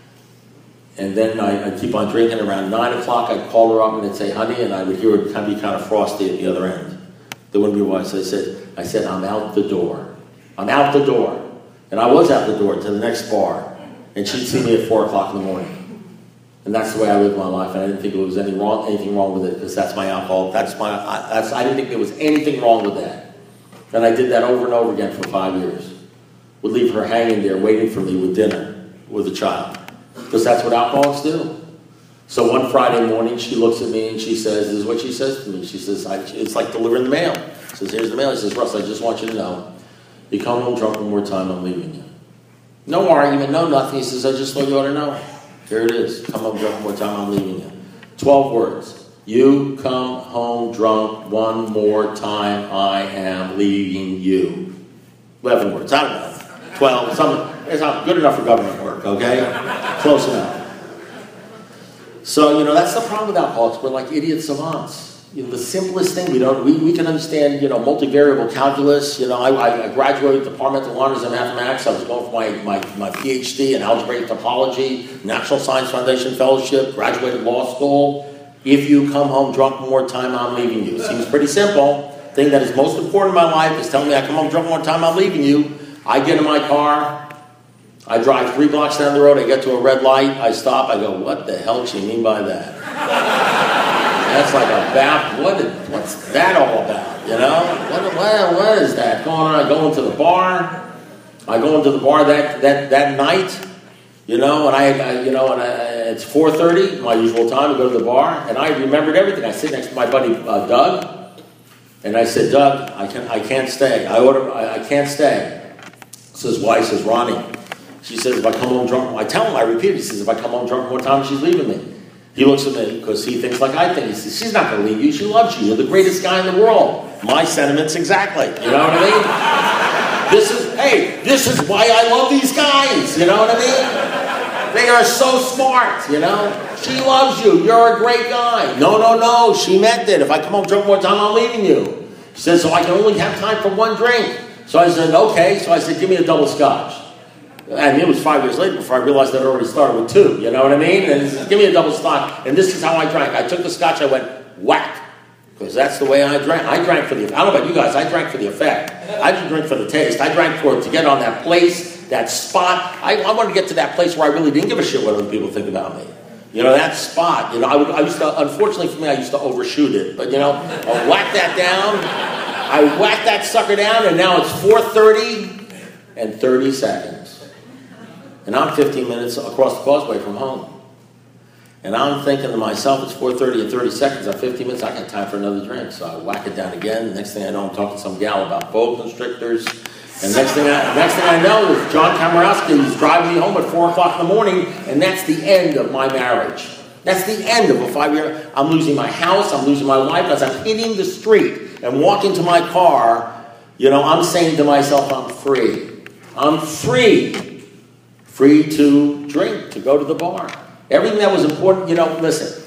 And then I, I'd keep on drinking. Around nine o'clock, I'd call her up and I'd say, honey, and I would hear it kind of be kind of frosty at the other end. There wouldn't be one. So I said, I said, I'm out the door. I'm out the door. And I was out the door to the next bar. And she'd see me at four o'clock in the morning. And that's the way I lived my life. And I didn't think there was any wrong, anything wrong with it, because that's my alcohol. That's my, I, that's, I didn't think there was anything wrong with that. And I did that over and over again for five years. Would leave her hanging there waiting for me with dinner with a child. Because that's what alcoholics do. So one Friday morning, she looks at me and she says, this is what she says to me. She says, I, it's like delivering the mail. She says, here's the mail. She says, Russ, I just want you to know, you come home drunk one more time, I'm leaving you. No argument, no nothing. He says, I just thought you ought to know. Here it is. Come home drunk one more time, I'm leaving you. Twelve words. You come home drunk one more time, I am leaving you. Eleven words. I don't know. Twelve. Something. It's not good enough for government work, okay? Close enough. So, you know, that's the problem with alcoholics. We're like idiot savants. You know, the simplest thing, we don't, we, we can understand, you know, multivariable calculus. You know, I, I graduated departmental honors in mathematics. I was going for my, my, my P H D in algebraic topology, National Science Foundation Fellowship, graduated law school. If you come home drunk one more time, I'm leaving you. Seems pretty simple. The thing that is most important in my life is telling me I come home drunk one more time, I'm leaving you. I get in my car. I drive three blocks down the road, I get to a red light, I stop, I go, what the hell do you mean by that? That's like a bath, what is, what's that all about, you know? What, what, what is that going on? I go into the bar, I go into the bar that, that, that night, you know, and I, I you know, and I, it's four thirty, my usual time to go to the bar, and I remembered everything. I sit next to my buddy uh, Doug, and I said, Doug, I can't, I can't stay. I order, I, I can't stay. Says, why? He says, Ronnie. She says, if I come home drunk, I tell him, I repeat it. He says, if I come home drunk one more time, she's leaving me. He looks at me because he thinks like I think. He says, she's not going to leave you. She loves you. You're the greatest guy in the world. My sentiments exactly. You know what I mean? This is, hey, this is why I love these guys. You know what I mean? They are so smart, you know? She loves you. You're a great guy. No, no, no. She meant it. If I come home drunk one more time, I'm leaving you. She says, so I can only have time for one drink. So I said, okay. So I said, give me a double scotch. And it was five years later before I realized that I already started with two. You know what I mean? And he said, give me a double scotch. And this is how I drank. I took the scotch, I went, whack. Because that's the way I drank. I drank for the, I don't know about you guys, I drank for the effect. I didn't drink for the taste. I drank for to get on that place, that spot. I, I wanted to get to that place where I really didn't give a shit what other people think about me. You know, that spot. You know, I, would, I used to, unfortunately for me, I used to overshoot it. But, you know, I whacked that down. I whacked that sucker down, and now it's four thirty and thirty seconds. And I'm fifteen minutes across the causeway from home. And I'm thinking to myself, it's four thirty and thirty seconds. I'm fifteen minutes, I got time for another drink. So I whack it down again. The next thing I know, I'm talking to some gal about boa constrictors. And next thing I, next thing I know is John Kamarowski is driving me home at four o'clock in the morning. And that's the end of my marriage. That's the end of a five-year. I'm losing my house. I'm losing my life. As I'm hitting the street and walking to my car, you know, I'm saying to myself, I'm free. I'm free. Free to drink, to go to the bar. Everything that was important, you know, listen,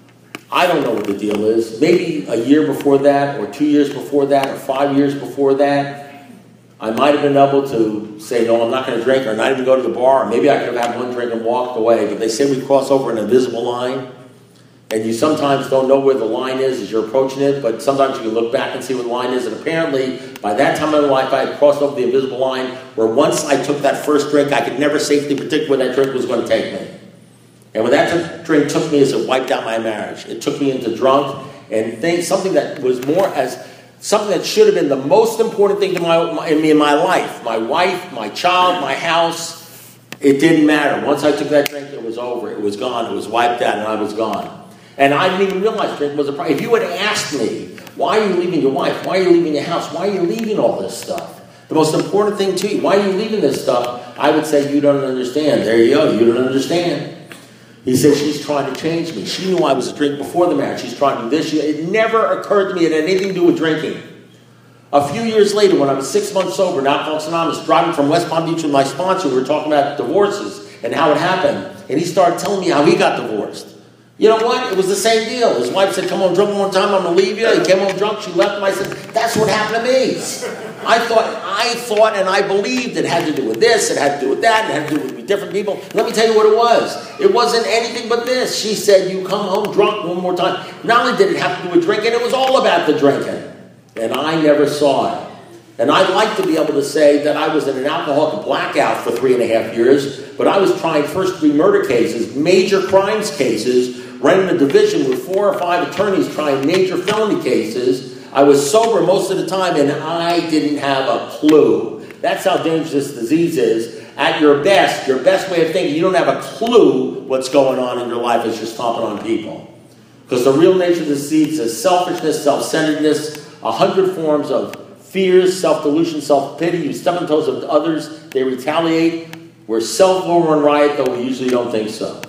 I don't know what the deal is. Maybe a year before that, or two years before that, or five years before that, I might have been able to say, no, I'm not going to drink, or not even go to the bar, or maybe I could have had one drink and walked away. But they say we cross over an invisible line. And you sometimes don't know where the line is as you're approaching it, but sometimes you can look back and see where the line is. And apparently, by that time in my life, I had crossed over the invisible line where once I took that first drink, I could never safely predict where that drink was going to take me. And when that t- drink took me, is it wiped out my marriage. It took me into drunk and things, something that was more as something that should have been the most important thing to my, my in me in my life. My wife, my child, my house. It didn't matter. Once I took that drink, it was over. It was gone. It was wiped out, and I was gone. And I didn't even realize drink was a problem. If you had asked me, why are you leaving your wife? Why are you leaving your house? Why are you leaving all this stuff? The most important thing to you, why are you leaving this stuff? I would say, you don't understand. There you go, you don't understand. He said, she's trying to change me. She knew I was a drink before the marriage. She's trying to do this. It never occurred to me it had anything to do with drinking. A few years later, when I was six months sober, in Alcoholics Anonymous, driving from West Palm Beach with my sponsor, we were talking about divorces and how it happened. And he started telling me how he got divorced. You know what? It was the same deal. His wife said, come home drunk one time, I'm going to leave you. He came home drunk, she left him. I said, that's what happened to me. I thought, I thought and I believed it had to do with this, it had to do with that, it had to do with different people. Let me tell you what it was. It wasn't anything but this. She said, you come home drunk one more time. Not only did it have to do with drinking, it was all about the drinking. And I never saw it. And I'd like to be able to say that I was in an alcoholic blackout for three and a half years, but I was trying first-degree murder cases, major crimes cases, running a division with four or five attorneys trying major felony cases. I was sober most of the time, and I didn't have a clue. That's how dangerous this disease is. At your best, your best way of thinking, you don't have a clue what's going on in your life as you're stomping on people. Because the real nature of the disease is selfishness, self-centeredness, a hundred forms of fears, self-delusion, self-pity. You step on the toes of others, they retaliate. We're self-will run riot, though we usually don't think so.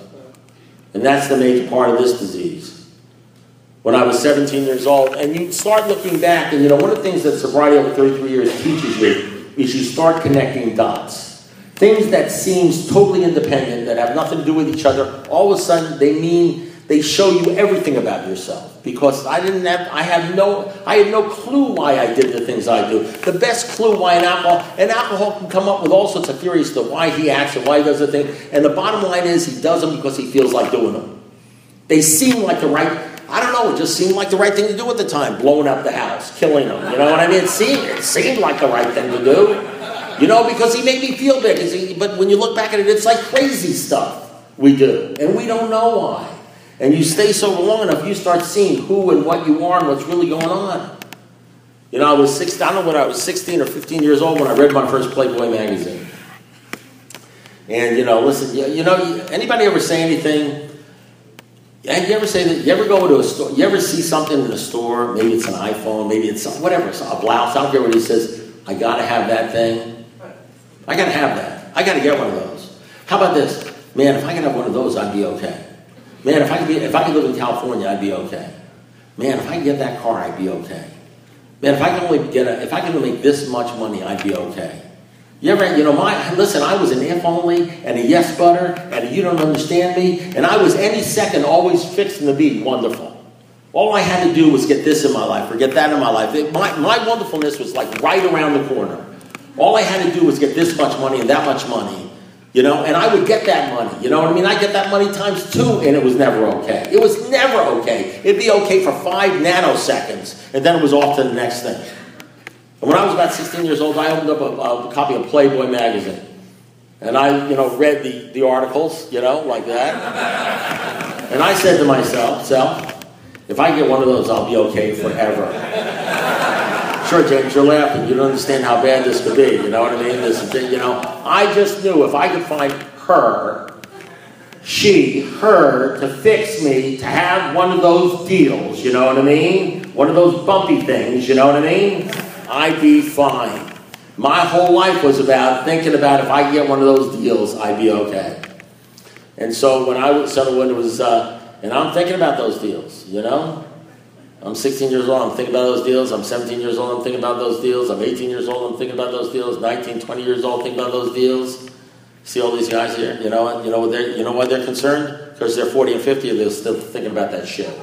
And that's the major part of this disease. When I was seventeen years old, and you start looking back, and you know, one of the things that sobriety over thirty-three years teaches you is you start connecting dots. Things that seems totally independent, that have nothing to do with each other, all of a sudden they mean, they show you everything about yourself. Because I didn't have, I have no, I had no clue why I did the things I do. The best clue why an alcohol, an alcohol can come up with all sorts of theories to why he acts and why he does the thing. And the bottom line is he does them because he feels like doing them. They seem like the right, I don't know, it just seemed like the right thing to do at the time. Blowing up the house, killing them, you know what I mean? It seemed, it seemed like the right thing to do. You know, because he made me feel big. He, but when you look back at it, it's like crazy stuff we do. And we don't know why. And you stay sober long enough, you start seeing who and what you are and what's really going on. You know, I was sixteen, I don't know when I was sixteen or fifteen years old when I read my first Playboy magazine. And, you know, listen, you, you know, anybody ever say anything? Yeah, you ever say that? You ever go to a store? You ever see something in a store? Maybe it's an iPhone, maybe it's some, whatever, it's a blouse. I don't care what he says. I got to have that thing. I got to have that. I got to get one of those. How about this? Man, if I could have one of those, I'd be okay. Man, if I could be, if I could live in California, I'd be okay. Man, if I could get that car, I'd be okay. Man, if I could only get a, if I could make this much money, I'd be okay. You ever, you know, my, listen, I was an if only, and a yes butter, and a you don't understand me, and I was any second always fixing to be wonderful. All I had to do was get this in my life, or get that in my life. It, my, my wonderfulness was like right around the corner. All I had to do was get this much money and that much money. You know, and I would get that money. You know what I mean? I get that money times two, and it was never okay. It was never okay. It'd be okay for five nanoseconds, and then it was off to the next thing. And when I was about sixteen years old, I opened up a, a copy of Playboy magazine. And I, you know, read the, the articles, you know, like that. And I said to myself, self, if I get one of those, I'll be okay forever. Sure, James, you're laughing. You don't understand how bad this could be. You know what I mean? This, you know, I just knew if I could find her, she, her, to fix me, to have one of those deals, you know what I mean? One of those bumpy things, you know what I mean? I'd be fine. My whole life was about thinking about if I could get one of those deals, I'd be okay. And so when I was, so when it was, uh, and I'm thinking about those deals, you know? I'm sixteen years old, I'm thinking about those deals. I'm seventeen years old, I'm thinking about those deals. I'm eighteen years old, I'm thinking about those deals. nineteen, twenty years old, thinking about those deals. See all these guys here? You know what? You know what they're, you know why they're concerned? Because they're forty and fifty and they're still thinking about that shit.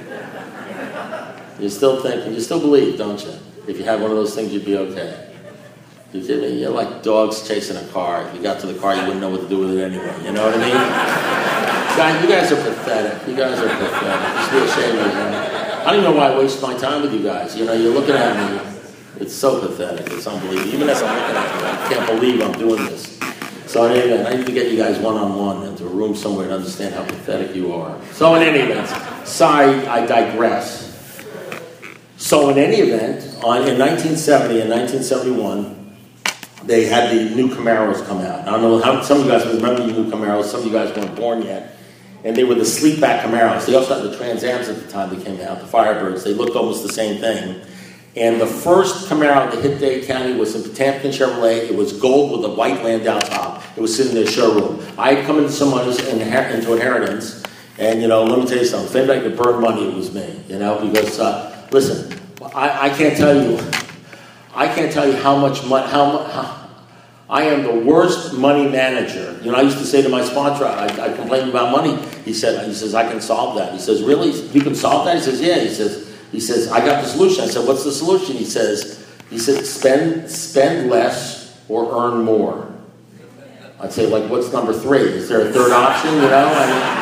You're still thinking, you still believe, don't you? If you had one of those things, you'd be okay. You kidding me? You're like dogs chasing a car. If you got to the car, you wouldn't know what to do with it anyway. You know what I mean? Guys, you guys are pathetic. pathetic. You guys are pathetic. Just be ashamed of you. I don't know why I waste my time with you guys. You know, you're looking at me. It's so pathetic. It's unbelievable. Even as I'm looking at you, I can't believe I'm doing this. So in any event, I need to get you guys one-on-one into a room somewhere to understand how pathetic you are. So in any event, sorry, I digress. So in any event, on, in nineteen seventy and nineteen seventy-one, they had the new Camaros come out. I don't know how some of you guys remember the new Camaros. Some of you guys weren't born yet. And they were the sleekback Camaros. They also had the Trans Ams at the time they came out, the Firebirds. They looked almost the same thing. And the first Camaro that hit Dade County was in Potamkin Chevrolet. It was gold with a white Landau top. It was sitting in their showroom. I had come into someone's inher- into inheritance, and, you know, let me tell you something. If anybody could burn money, it was me, you know, because, uh, listen, I, I can't tell you, I can't tell you how much money, how much, I am the worst money manager. You know, I used to say to my sponsor, I, I complained about money. He said, he says, I can solve that. He says, really? You can solve that? He says, yeah. He says, he says, I got the solution. I said, what's the solution? He says, he said, spend, spend less or earn more. I'd say, like, what's number three? Is there a third option? You know,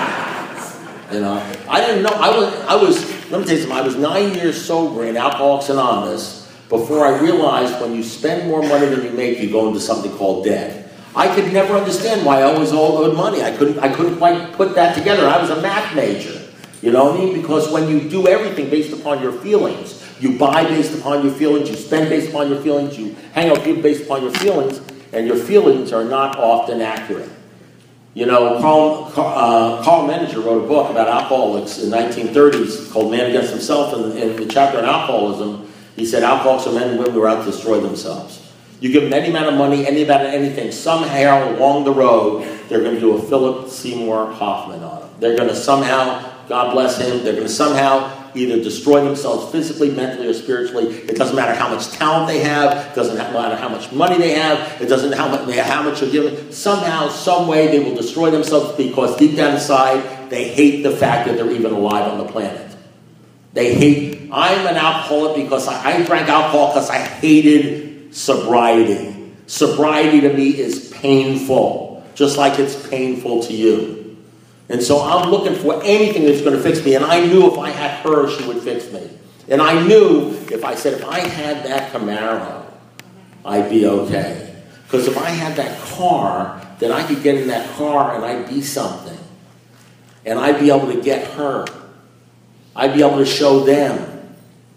I mean, you know, I didn't know. I was, I was. Let me tell you something. I was nine years sober in Alcoholics Anonymous before I realized when you spend more money than you make, you go into something called debt. I could never understand why I always owed money. I couldn't. I couldn't quite put that together. I was a math major. You know what I mean? Because when you do everything based upon your feelings, you buy based upon your feelings, you spend based upon your feelings, you hang out with people based upon your feelings, and your feelings are not often accurate. You know, Carl, uh, Carl Menninger wrote a book about alcoholics in the nineteen thirties called Man Against Himself, and in the chapter on alcoholism, he said alcoholics are men and women who are out to destroy themselves. You give them any amount of money, any amount of anything, somehow along the road, they're going to do a Philip Seymour Hoffman on them. They're going to somehow, God bless him, they're going to somehow either destroy themselves physically, mentally, or spiritually. It doesn't matter how much talent they have. It doesn't matter how much money they have. It doesn't matter how much you're given. Somehow, some way, they will destroy themselves because deep down inside, they hate the fact that they're even alive on the planet. They hate, I'm an alcoholic because I, I drank alcohol because I hated sobriety. Sobriety to me is painful, just like it's painful to you. And so I'm looking for anything that's going to fix me. And I knew if I had her, she would fix me. And I knew if I said, if I had that Camaro, I'd be okay. Because if I had that car, then I could get in that car and I'd be something. And I'd be able to get her. I'd be able to show them.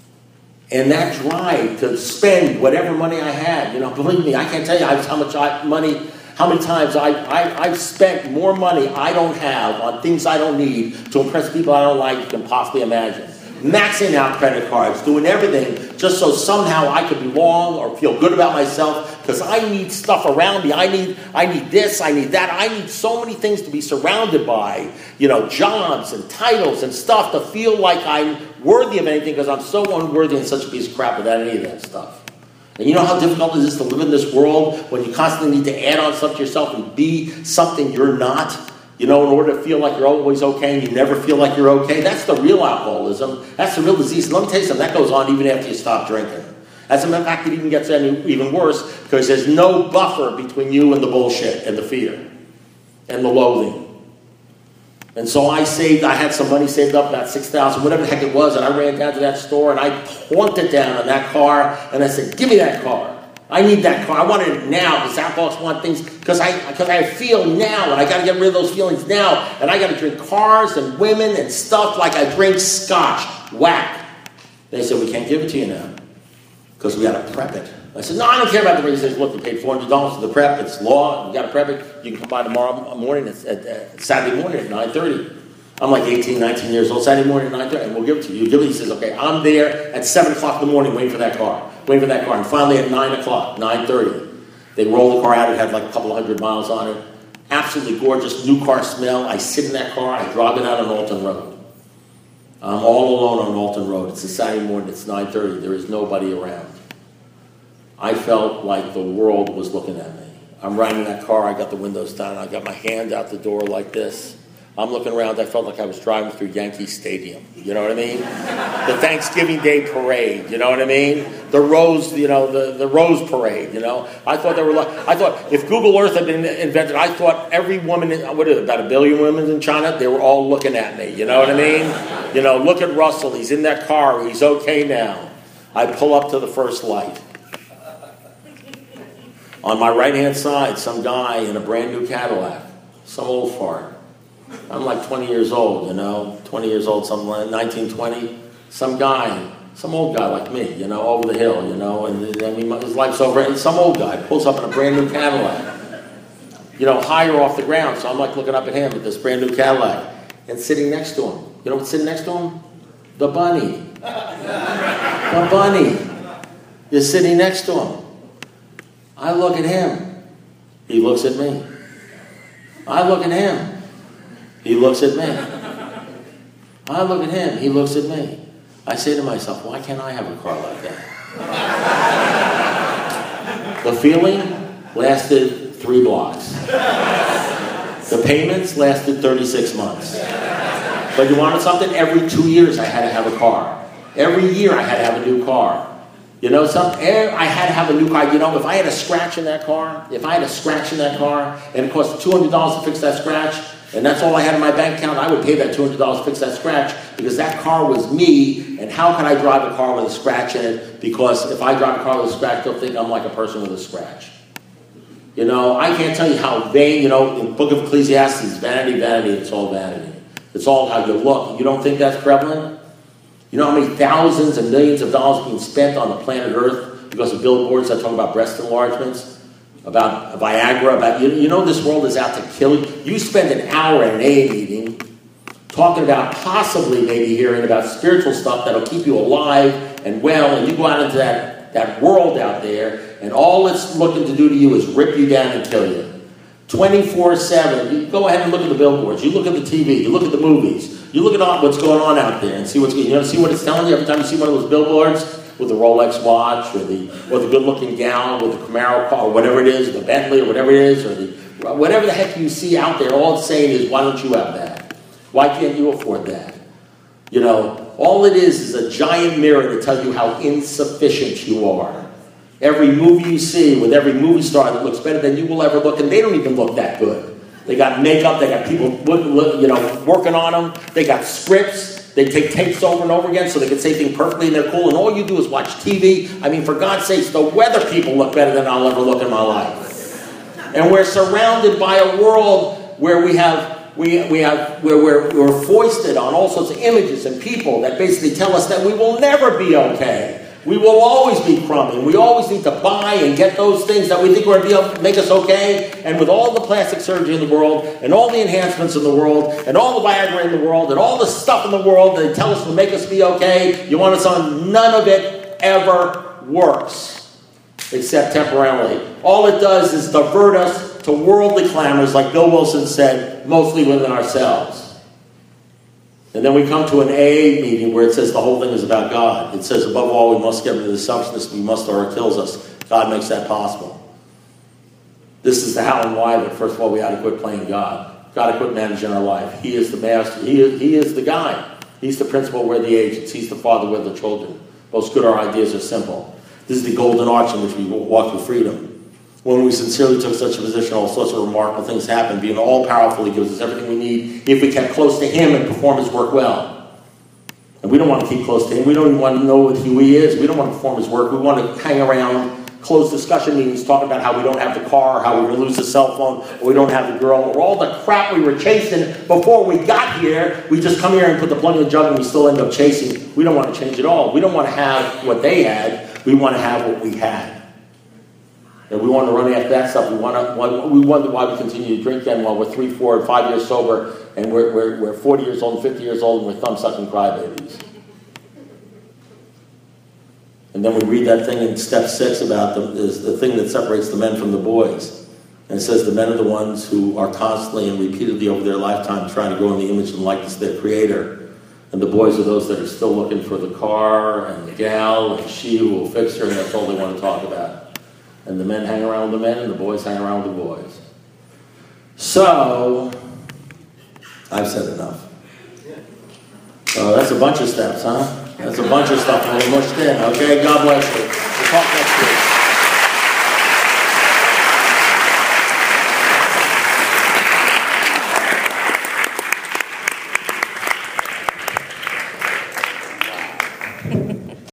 And that drive to spend whatever money I had, you know, believe me, I can't tell you how much I, money... How many times I, I, I've spent more money I don't have on things I don't need to impress people I don't like you can possibly imagine. Maxing out credit cards, doing everything just so somehow I could belong or feel good about myself because I need stuff around me. I need I need this, I need that. I need so many things to be surrounded by, you know, jobs and titles and stuff to feel like I'm worthy of anything because I'm so unworthy and such a piece of crap without any of that stuff. And you know how difficult it is to live in this world when you constantly need to add on stuff to yourself and be something you're not, you know, in order to feel like you're always okay and you never feel like you're okay? That's the real alcoholism. That's the real disease. And let me tell you something, that goes on even after you stop drinking. As a matter of fact, it even gets any, even worse because there's no buffer between you and the bullshit and the fear and the loathing. And so I saved, I had some money saved up, about six thousand dollars, whatever the heck it was, and I ran down to that store and I plonked it down on that car and I said, give me that car. I need that car. I want it now because alcoholics want things, because I because I feel now and I got to get rid of those feelings now and I got to drink cars and women and stuff like I drink scotch. Whack. They said, we can't give it to you now because we got to prep it. I said, no, I don't care about the rate. He says, look, you paid four hundred dollars for the prep. It's law. You got to prep it. You can come by tomorrow morning, at, at, at Saturday morning at nine thirty. I'm like eighteen, nineteen years old. Saturday morning at nine thirty, and we'll give it to you. You give it. He says, okay, I'm there at seven o'clock in the morning waiting for that car. Waiting for that car. And finally at nine o'clock, nine thirty, they roll the car out. It had like a couple of hundred miles on it. Absolutely gorgeous, new car smell. I sit in that car. I drive it out on Alton Road. I'm all alone on Alton Road. It's a Saturday morning. It's nine thirty. There is nobody around. I felt like the world was looking at me. I'm riding in that car. I got the windows down. I got my hand out the door like this. I'm looking around, I felt like I was driving through Yankee Stadium. You know what I mean? The Thanksgiving Day parade, you know what I mean? The Rose, you know, the, the Rose Parade, you know? I thought they were like, I thought if Google Earth had been invented, I thought every woman, in, what is it, about a billion women in China, they were all looking at me, you know what I mean? You know, look at Russell, he's in that car, he's okay now. I pull up to the first light. On my right-hand side, some guy in a brand new Cadillac, some old fart. I'm like twenty years old, you know, twenty years old, something like nineteen, twenty. Some guy, some old guy like me, you know, over the hill, you know, and I mean, his life's over. And some old guy pulls up in a brand new Cadillac, you know, higher off the ground. So I'm like looking up at him with this brand new Cadillac, and sitting next to him. You know what's sitting next to him? The bunny. The bunny is sitting next to him. I look at him. He looks at me. I look at him. He looks at me. I look at him. He looks at me. I say to myself, why can't I have a car like that? The feeling lasted three blocks. The payments lasted thirty-six months. But you wanted something? Every two years I had to have a car. Every year I had to have a new car. You know, some, I had to have a new car. You know, if I had a scratch in that car, if I had a scratch in that car, and it cost two hundred dollars to fix that scratch, and that's all I had in my bank account, I would pay that two hundred dollars to fix that scratch, because that car was me, and how can I drive a car with a scratch in it? Because if I drive a car with a scratch, they'll think I'm like a person with a scratch. You know, I can't tell you how vain, you know, in the book of Ecclesiastes, vanity, vanity, it's all vanity. It's all how you look. You don't think that's prevalent? You know how many thousands and millions of dollars being spent on the planet Earth because of billboards that talk about breast enlargements, about Viagra, about, you, you know this world is out to kill you. You spend an hour at an A A meeting talking about possibly maybe hearing about spiritual stuff that'll keep you alive and well, and you go out into that, that world out there, and all it's looking to do to you is rip you down and kill you. twenty-four seven, you go ahead and look at the billboards, you look at the T V, you look at the movies, you look at all, what's going on out there and see what's, you know, see what it's telling you every time you see one of those billboards with the Rolex watch or the or the good-looking gal with the Camaro car or whatever it is, the Bentley or whatever it is, or the whatever the heck you see out there, all it's saying is, why don't you have that? Why can't you afford that? You know, all it is is a giant mirror to tell you how insufficient you are. Every movie you see with every movie star that looks better than you will ever look, and they don't even look that good. They got makeup, they got people, you know, working on them. They got scripts. They take takes over and over again so they can say things perfectly and they're cool. And all you do is watch T V. I mean, for God's sakes, the weather people look better than I'll ever look in my life. And we're surrounded by a world where we have we we have where we're, we're foisted on all sorts of images and people that basically tell us that we will never be okay. We will always be crummy. We always need to buy and get those things that we think are going to be able to make us okay. And with all the plastic surgery in the world, and all the enhancements in the world, and all the Viagra in the world, and all the stuff in the world that they tell us will make us be okay, you want us on, none of it ever works, except temporarily. All it does is divert us to worldly clamors, like Bill Wilson said, mostly within ourselves. And then we come to an A A meeting where it says the whole thing is about God. It says, above all, we must get rid of the substance we must or it kills us. God makes that possible. This is the how and why, but first of all, we got to quit playing God. Got to quit managing our life. He is the master. He is, he is the guy. He's the principal. We're the agents. He's the father. We're the children. Most good our ideas are simple. This is the golden arch in which we walk with freedom. When we sincerely took such a position, all sorts of remarkable things happen. Being all-powerful, He gives us everything we need if we kept close to Him and perform His work well. And we don't want to keep close to Him. We don't even want to know who He is. We don't want to perform His work. We want to hang around closed discussion meetings talking about how we don't have the car, or how we're going to lose the cell phone, or we don't have the girl, or all the crap we were chasing before we got here. We just come here and put the plug in the jug and we still end up chasing. We don't want to change at all. We don't want to have what they had. We want to have what we had. And we want to run after that stuff. We want to. We wonder why we continue to drink then while we're three, four, and five years sober, and we're we're, we're forty years old, and fifty years old, and we're thumb-sucking crybabies. And then we read that thing in step six about the, is the thing that separates the men from the boys. And it says the men are the ones who are constantly and repeatedly over their lifetime trying to grow in the image and likeness of their Creator. And the boys are those that are still looking for the car and the gal and she who will fix her, and that's all they want to talk about. And the men hang around with the men, and the boys hang around with the boys. So, I've said enough. So that's a bunch of steps, huh? That's a bunch of stuff all mushed in. Okay, God bless you. We'll talk next week.